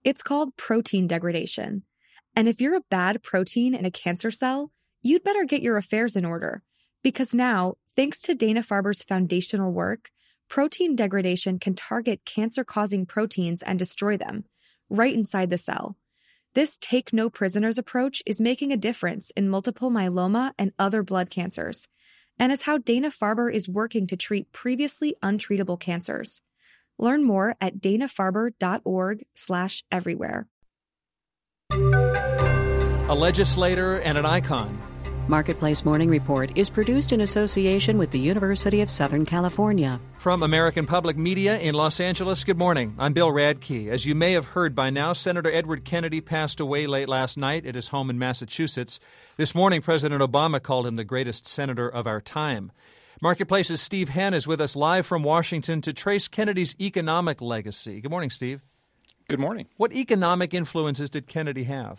It's called protein degradation. And if you're a bad protein in a cancer cell, you'd better get your affairs in order. Because now, thanks to Dana-Farber's foundational work, protein degradation can target cancer-causing proteins and destroy them, right inside the cell. This take-no-prisoners approach is making a difference in multiple myeloma and other blood cancers, and is how Dana-Farber is working to treat previously untreatable cancers. Learn more at danafarber.org/everywhere. A legislator and an icon. Marketplace Morning Report is produced in association with the University of Southern California. From American Public Media in Los Angeles, good morning. I'm Bill Radke. As you may have heard by now, Senator Edward Kennedy passed away late last night at his home in Massachusetts. This morning, President Obama called him the greatest senator of our time. Marketplace's Steve Henn is with us live from Washington to trace Kennedy's economic legacy. Good morning, Steve. Good morning. What economic influences did Kennedy have?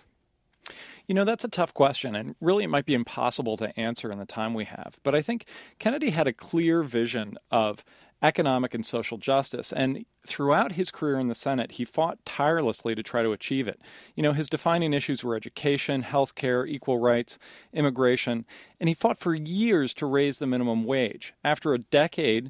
You know, that's a tough question, and really it might be impossible to answer in the time we have. But I think Kennedy had a clear vision of economic and social justice, and throughout his career in the Senate, he fought tirelessly to try to achieve it. You know, his defining issues were education, healthcare, equal rights, immigration, and he fought for years to raise the minimum wage. After a decade,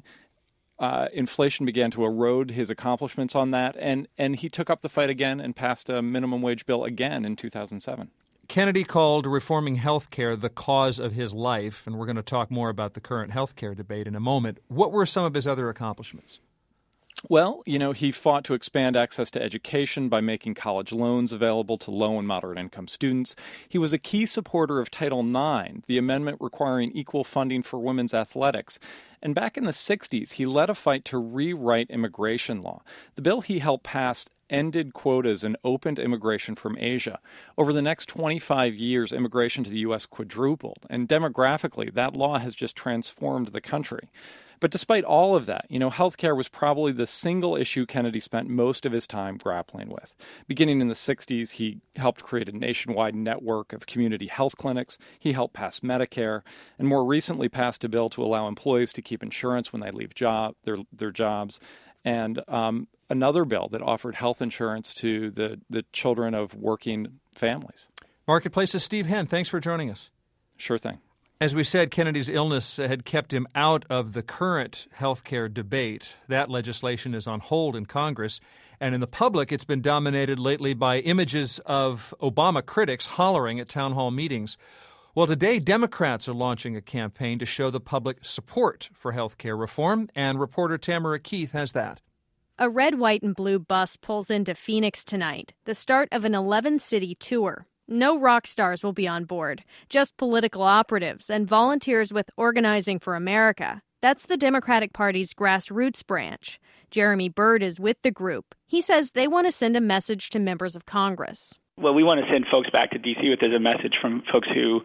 inflation began to erode his accomplishments on that, and he took up the fight again and passed a minimum wage bill again in 2007. Kennedy called reforming health care the cause of his life, and we're going to talk more about the current health care debate in a moment. What were some of his other accomplishments? Well, you know, he fought to expand access to education by making college loans available to low and moderate income students. He was a key supporter of Title IX, the amendment requiring equal funding for women's athletics. And back in the 60s, he led a fight to rewrite immigration law. The bill he helped pass ended quotas and opened immigration from Asia. Over the next 25 years, immigration to the U.S. quadrupled, and demographically, that law has just transformed the country. But despite all of that, you know, healthcare was probably the single issue Kennedy spent most of his time grappling with. Beginning in the 60s, he helped create a nationwide network of community health clinics. He helped pass Medicare, and more recently passed a bill to allow employees to keep insurance when they leave their jobs, and another bill that offered health insurance to the children of working families. Marketplace's Steve Henn, thanks for joining us. Sure thing. As we said, Kennedy's illness had kept him out of the current health care debate. That legislation is on hold in Congress. And in the public, it's been dominated lately by images of Obama critics hollering at town hall meetings. Well, today, Democrats are launching a campaign to show the public support for health care reform, and reporter Tamara Keith has that. A red, white, and blue bus pulls into Phoenix tonight, the start of an 11-city tour. No rock stars will be on board, just political operatives and volunteers with Organizing for America. That's the Democratic Party's grassroots branch. Jeremy Byrd is with the group. He says they want to send a message to members of Congress. Well, we want to send folks back to D.C. with a message from folks who,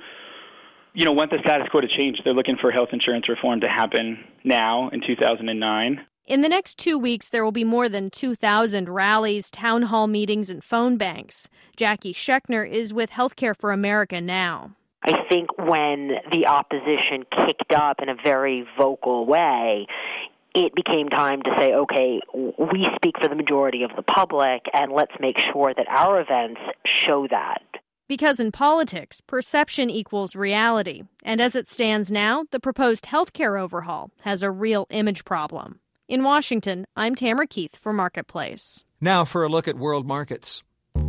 you know, want the status quo to change. They're looking for health insurance reform to happen now in 2009. In the next 2 weeks, there will be more than 2,000 rallies, town hall meetings, and phone banks. Jackie Schechner is with Healthcare for America Now. I think when the opposition kicked up in a very vocal way, it became time to say, okay, we speak for the majority of the public, and let's make sure that our events show that. Because in politics, perception equals reality. And as it stands now, the proposed healthcare overhaul has a real image problem. In Washington, I'm Tamara Keith for Marketplace. Now for a look at world markets.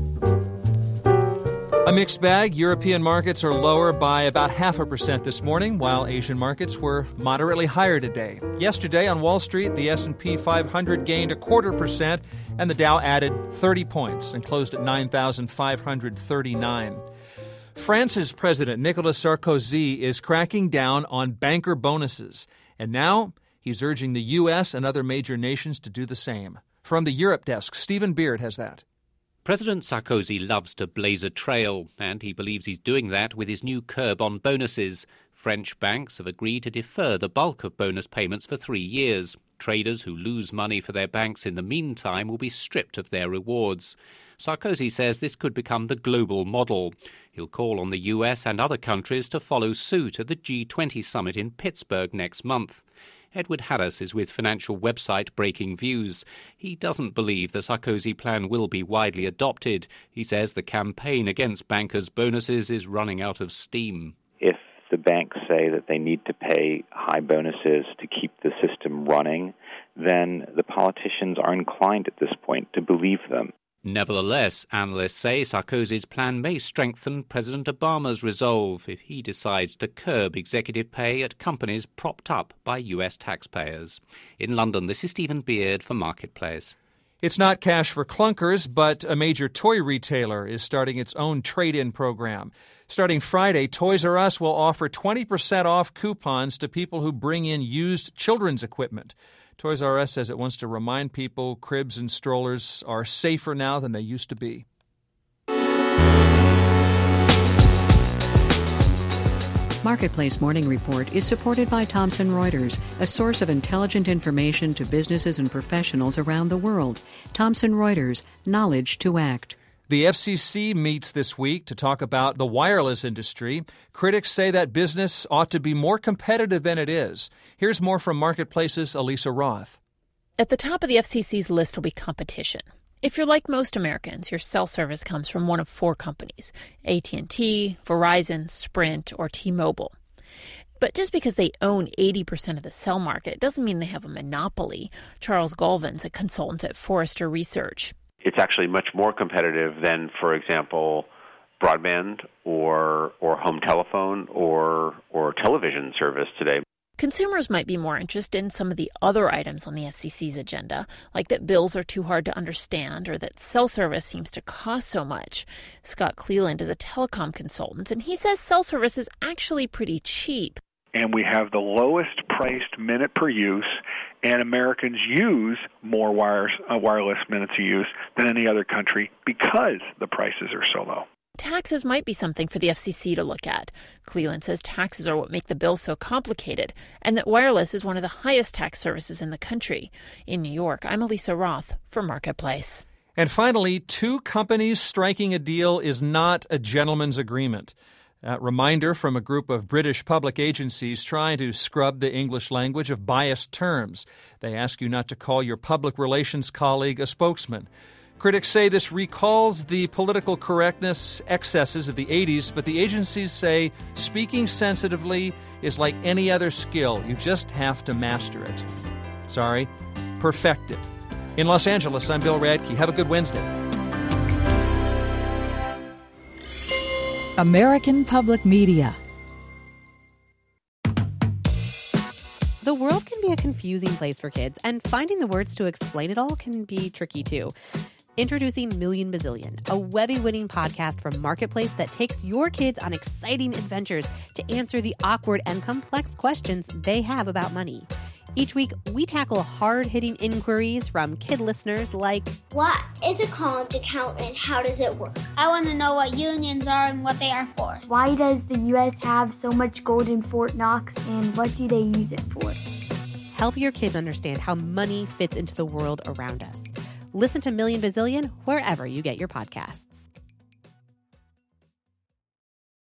A mixed bag. European markets are lower by about 0.5% this morning, while Asian markets were moderately higher today. Yesterday on Wall Street, the S&P 500 gained 0.25%, and the Dow added 30 points and closed at 9,539. France's President Nicolas Sarkozy is cracking down on banker bonuses, and now he's urging the U.S. and other major nations to do the same. From the Europe desk, Stephen Beard has that. President Sarkozy loves to blaze a trail, and he believes he's doing that with his new curb on bonuses. French banks have agreed to defer the bulk of bonus payments for 3 years. Traders who lose money for their banks in the meantime will be stripped of their rewards. Sarkozy says this could become the global model. He'll call on the US and other countries to follow suit at the G20 summit in Pittsburgh next month. Edward Harris is with financial website Breaking Views. He doesn't believe the Sarkozy plan will be widely adopted. He says the campaign against bankers' bonuses is running out of steam. If the banks say that they need to pay high bonuses to keep the system running, then the politicians are inclined at this point to believe them. Nevertheless, analysts say Sarkozy's plan may strengthen President Obama's resolve if he decides to curb executive pay at companies propped up by U.S. taxpayers. In London, this is Stephen Beard for Marketplace. It's not cash for clunkers, but a major toy retailer is starting its own trade-in program. Starting Friday, Toys R Us will offer 20% off coupons to people who bring in used children's equipment. Toys R Us says it wants to remind people cribs and strollers are safer now than they used to be. Marketplace Morning Report is supported by Thomson Reuters, a source of intelligent information to businesses and professionals around the world. Thomson Reuters, knowledge to act. The FCC meets this week to talk about the wireless industry. Critics say that business ought to be more competitive than it is. Here's more from Marketplace's Elisa Roth. At the top of the FCC's list will be competition. If you're like most Americans, your cell service comes from one of four companies: AT&T, Verizon, Sprint, or T-Mobile. But just because they own 80% of the cell market doesn't mean they have a monopoly. Charles Galvin's a consultant at Forrester Research. It's actually much more competitive than, for example, broadband or home telephone or television service today. Consumers might be more interested in some of the other items on the FCC's agenda, like that bills are too hard to understand or that cell service seems to cost so much. Scott Cleland is a telecom consultant, and he says cell service is actually pretty cheap. And we have the lowest priced minute per use, and Americans use more wireless minutes of use than any other country because the prices are so low. Taxes might be something for the FCC to look at. Cleland says taxes are what make the bill so complicated, and that wireless is one of the highest tax services in the country. In New York, I'm Elisa Roth for Marketplace. And finally, two companies striking a deal is not a gentleman's agreement. A reminder from a group of British public agencies trying to scrub the English language of biased terms. They ask you not to call your public relations colleague a spokesman. Critics say this recalls the political correctness excesses of the 80s, but the agencies say speaking sensitively is like any other skill. You just have to master it. Sorry, perfect it. In Los Angeles, I'm Bill Radke. Have a good Wednesday. American Public Media. The world can be a confusing place for kids, and finding the words to explain it all can be tricky too. Introducing Million Bazillion, a Webby-winning podcast from Marketplace that takes your kids on exciting adventures to answer the awkward and complex questions they have about money. Each week, we tackle hard-hitting inquiries from kid listeners like, what is a college account and how does it work? I want to know what unions are and what they are for. Why does the U.S. have so much gold in Fort Knox and what do they use it for? Help your kids understand how money fits into the world around us. Listen to Million Bazillion wherever you get your podcasts.